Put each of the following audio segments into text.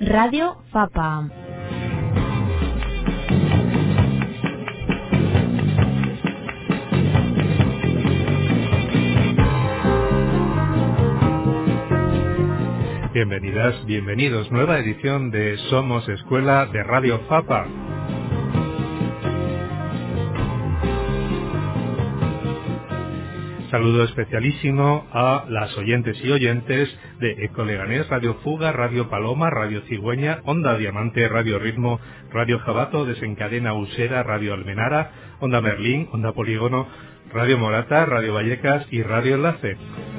Radio FAPA. Bienvenidas, bienvenidos. Nueva edición de Somos Escuela de Radio FAPA. Saludo especialísimo a las oyentes y oyentes de Eco Leganés, Radio Fuga, Radio Paloma, Radio Cigüeña, Onda Diamante, Radio Ritmo, Radio Jabato, Desencadena Usera, Radio Almenara, Onda Merlín, Onda Polígono, Radio Morata, Radio Vallecas y Radio Enlace.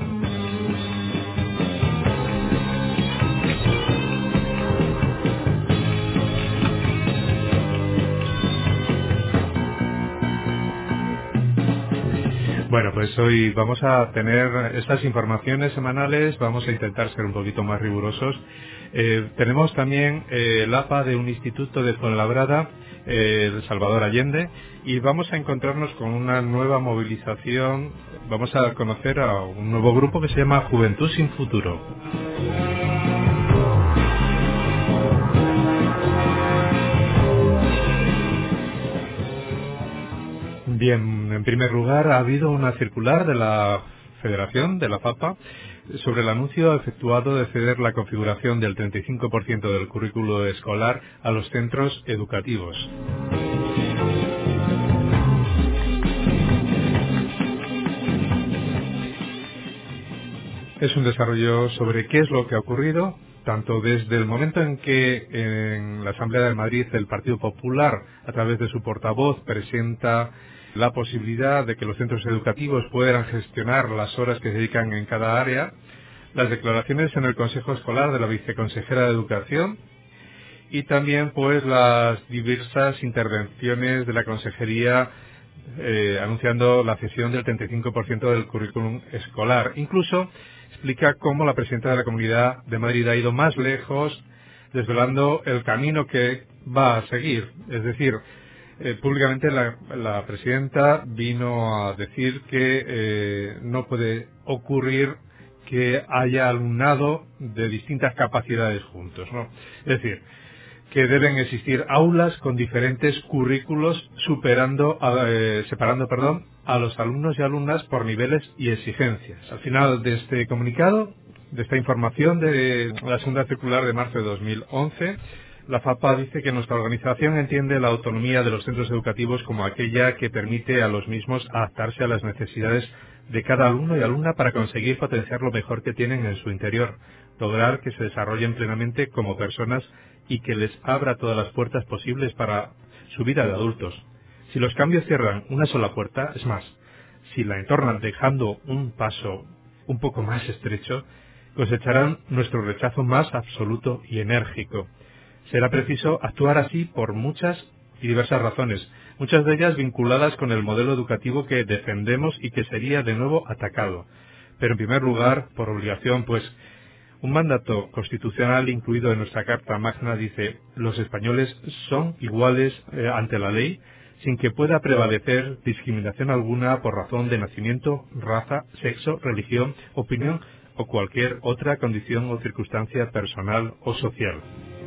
Bueno, pues hoy vamos a tener estas informaciones semanales, vamos a intentar ser un poquito más rigurosos. Tenemos también el APA de un instituto de Fuenlabrada, el Salvador Allende, y vamos a encontrarnos con una nueva movilización. Vamos a conocer a un nuevo grupo que se llama Juventud Sin Futuro. Bien, en primer lugar, ha habido una circular de la Federación, de la FAPA, sobre el anuncio efectuado de ceder la configuración del 35% del currículo escolar a los centros educativos. Es un desarrollo sobre qué es lo que ha ocurrido, tanto desde el momento en que en la Asamblea de Madrid el Partido Popular, a través de su portavoz, presenta la posibilidad de que los centros educativos puedan gestionar las horas que se dedican en cada área, las declaraciones en el Consejo Escolar de la viceconsejera de Educación y también pues las diversas intervenciones de la Consejería anunciando la cesión del 35% del currículum escolar. Incluso explica cómo la presidenta de la Comunidad de Madrid ha ido más lejos, desvelando el camino que va a seguir. Es decir, públicamente la presidenta vino a decir que no puede ocurrir que haya alumnado de distintas capacidades juntos, ¿no? Es decir, que deben existir aulas con diferentes currículos separando a los alumnos y alumnas por niveles y exigencias. Al final de este comunicado, de esta información de la segunda circular de marzo de 2011, la FAPA dice que nuestra organización entiende la autonomía de los centros educativos como aquella que permite a los mismos adaptarse a las necesidades de cada alumno y alumna para conseguir potenciar lo mejor que tienen en su interior, lograr que se desarrollen plenamente como personas y que les abra todas las puertas posibles para su vida de adultos. Si los cambios cierran una sola puerta, es más, si la entornan dejando un paso un poco más estrecho, cosecharán nuestro rechazo más absoluto y enérgico. Será preciso actuar así por muchas y diversas razones, muchas de ellas vinculadas con el modelo educativo que defendemos y que sería de nuevo atacado. Pero en primer lugar, por obligación, pues, un mandato constitucional incluido en nuestra Carta Magna dice: los españoles son iguales ante la ley, sin que pueda prevalecer discriminación alguna por razón de nacimiento, raza, sexo, religión, opinión o cualquier otra condición o circunstancia personal o social.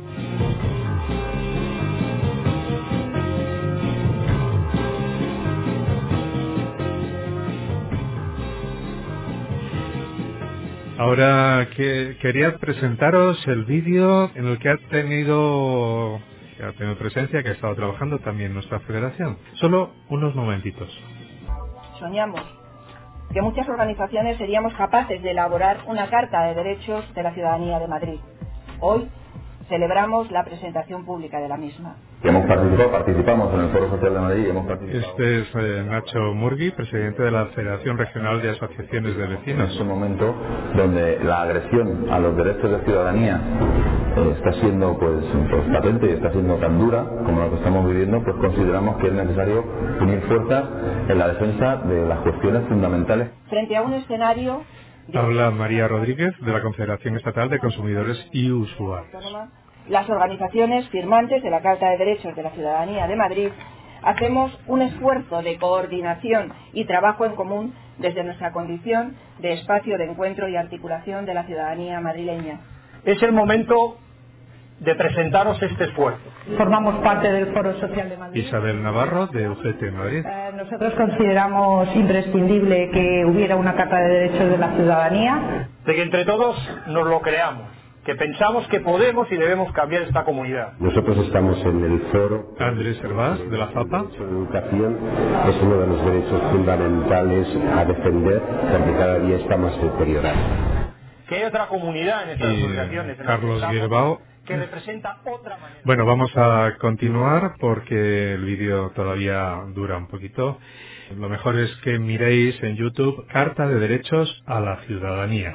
Ahora quería presentaros el vídeo en el que ha tenido presencia, que ha estado trabajando también nuestra federación. Solo unos momentitos. Soñamos que muchas organizaciones seríamos capaces de elaborar una Carta de Derechos de la Ciudadanía de Madrid. Hoy celebramos la presentación pública de la misma. Participamos en el Foro Social de Madrid y hemos participado. Este es Nacho Murgui, presidente de la Federación Regional de Asociaciones de Vecinos. Es un momento donde la agresión a los derechos de ciudadanía está siendo pues patente y está siendo tan dura como lo que estamos viviendo, pues consideramos que es necesario unir fuerzas en la defensa de las cuestiones fundamentales. Frente a un escenario... Habla María Rodríguez, de la Confederación Estatal de Consumidores y Usuarios. Las organizaciones firmantes de la Carta de Derechos de la Ciudadanía de Madrid hacemos un esfuerzo de coordinación y trabajo en común desde nuestra condición de espacio de encuentro y articulación de la ciudadanía madrileña. Es el momento de presentaros este esfuerzo. Formamos parte del Foro Social de Madrid. Isabel Navarro, de UGT Madrid. Nosotros consideramos imprescindible que hubiera una Carta de Derechos de la Ciudadanía. De que entre todos nos lo creamos, que pensamos que podemos y debemos cambiar esta comunidad. Nosotros estamos en el foro. Andrés Hervás, de la FAPA. La educación es uno de los derechos fundamentales a defender, porque cada día está más deteriorado. Que hay otra comunidad en estas asociaciones. Carlos Guilbao, que representa otra manera. Bueno, vamos a continuar porque el vídeo todavía dura un poquito. Lo mejor es que miréis en YouTube Carta de Derechos a la Ciudadanía.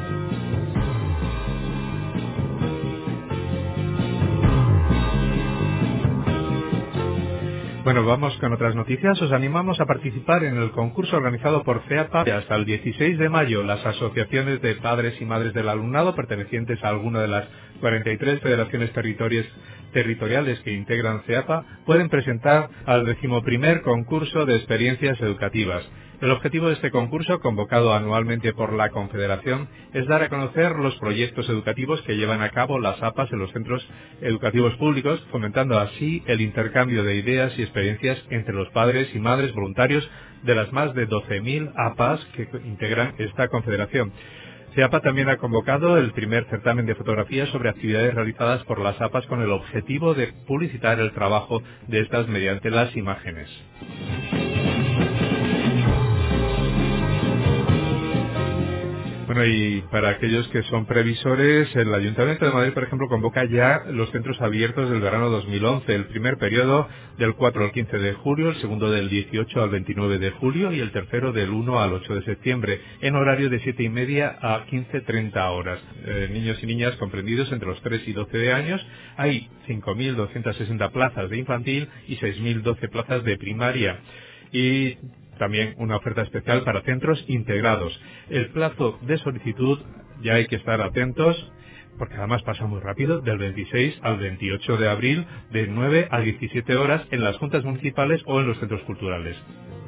Bueno, vamos con otras noticias. Os animamos a participar en el concurso organizado por CEAPA. Hasta el 16 de mayo, las asociaciones de padres y madres del alumnado pertenecientes a alguna de las 43 federaciones territoriales que integran CEAPA pueden presentar al 11º concurso de experiencias educativas. El objetivo de este concurso, convocado anualmente por la Confederación, es dar a conocer los proyectos educativos que llevan a cabo las APAs en los centros educativos públicos, fomentando así el intercambio de ideas y experiencias entre los padres y madres voluntarios de las más de 12.000 APAs que integran esta confederación. CEAPA también ha convocado el primer certamen de fotografías sobre actividades realizadas por las APAs con el objetivo de publicitar el trabajo de estas mediante las imágenes. Bueno, y para aquellos que son previsores, el Ayuntamiento de Madrid, por ejemplo, convoca ya los centros abiertos del verano 2011, el primer periodo del 4 al 15 de julio, el segundo del 18 al 29 de julio y el tercero del 1 al 8 de septiembre, en horario de 7:30 a 15:30 horas. Niños y niñas comprendidos entre los 3 y 12 años, hay 5.260 plazas de infantil y 6.012 plazas de primaria. Y también una oferta especial para centros integrados. El plazo de solicitud, ya hay que estar atentos, porque además pasa muy rápido, del 26 al 28 de abril, de 9 a 17 horas en las juntas municipales o en los centros culturales.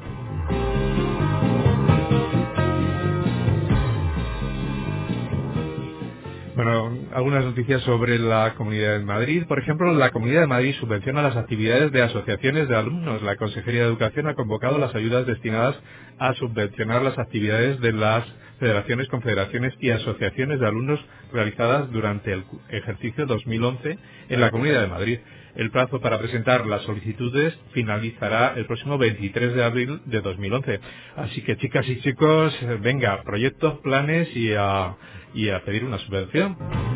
Bueno, algunas noticias sobre la Comunidad de Madrid. Por ejemplo, la Comunidad de Madrid subvenciona las actividades de asociaciones de alumnos. La Consejería de Educación ha convocado las ayudas destinadas a subvencionar las actividades de las federaciones, confederaciones y asociaciones de alumnos realizadas durante el ejercicio 2011 en la Comunidad de Madrid. El plazo para presentar las solicitudes finalizará el próximo 23 de abril de 2011. Así que, chicas y chicos, venga, proyectos, planes y a pedir una subvención.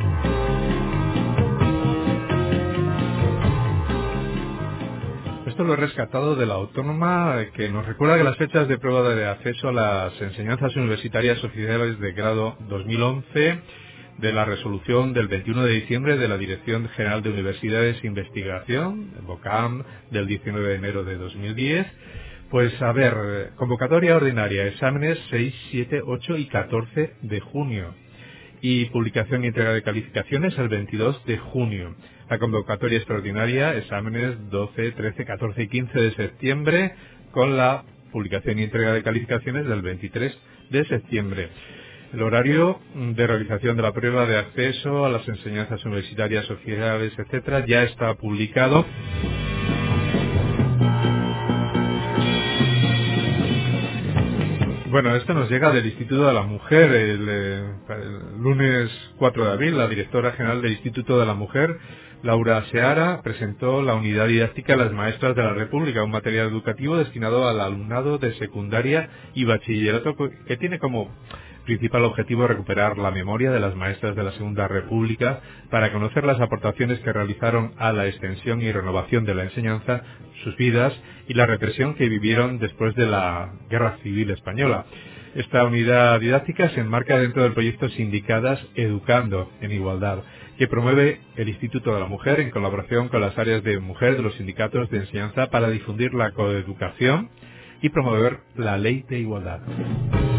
Esto lo he rescatado de la Autónoma, que nos recuerda que las fechas de prueba de acceso a las enseñanzas universitarias oficiales de grado 2011 de la resolución del 21 de diciembre de la Dirección General de Universidades e Investigación, BOCAM, del 19 de enero de 2010. Pues a ver, convocatoria ordinaria, exámenes 6, 7, 8 y 14 de junio. Y publicación y entrega de calificaciones el 22 de junio. La convocatoria extraordinaria, exámenes 12, 13, 14 y 15 de septiembre, con la publicación y entrega de calificaciones del 23 de septiembre. El horario de realización de la prueba de acceso a las enseñanzas universitarias oficiales, etcétera, ya está publicado. Bueno, esto nos llega del Instituto de la Mujer. El lunes 4 de abril, la directora general del Instituto de la Mujer, Laura Seara, presentó la unidad didáctica Las Maestras de la República, un material educativo destinado al alumnado de secundaria y bachillerato que tiene como principal objetivo recuperar la memoria de las maestras de la Segunda República para conocer las aportaciones que realizaron a la extensión y renovación de la enseñanza, sus vidas y la represión que vivieron después de la Guerra Civil Española. Esta unidad didáctica se enmarca dentro del proyecto Sindicadas Educando en Igualdad, que promueve el Instituto de la Mujer en colaboración con las áreas de mujer de los sindicatos de enseñanza para difundir la coeducación y promover la ley de igualdad.